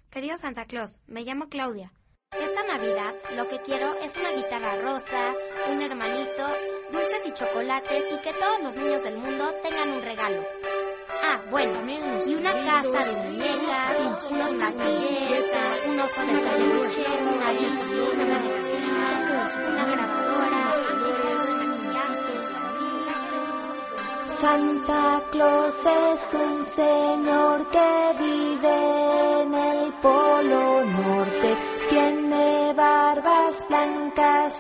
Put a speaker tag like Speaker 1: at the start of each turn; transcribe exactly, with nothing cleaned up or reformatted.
Speaker 1: Querido Santa Claus, me llamo Claudia. Esta Navidad lo que quiero es una guitarra rosa, un hermanito, dulces y chocolates y que todos los niños del mundo tengan un regalo. Ah, bueno, y una casa de muñecas, unos platillos, un oso de peluche, una bici, una bocina, una grabadora, maquillajes.
Speaker 2: Santa Claus es un señor que vive en el Polo Norte, tiene barbas blancas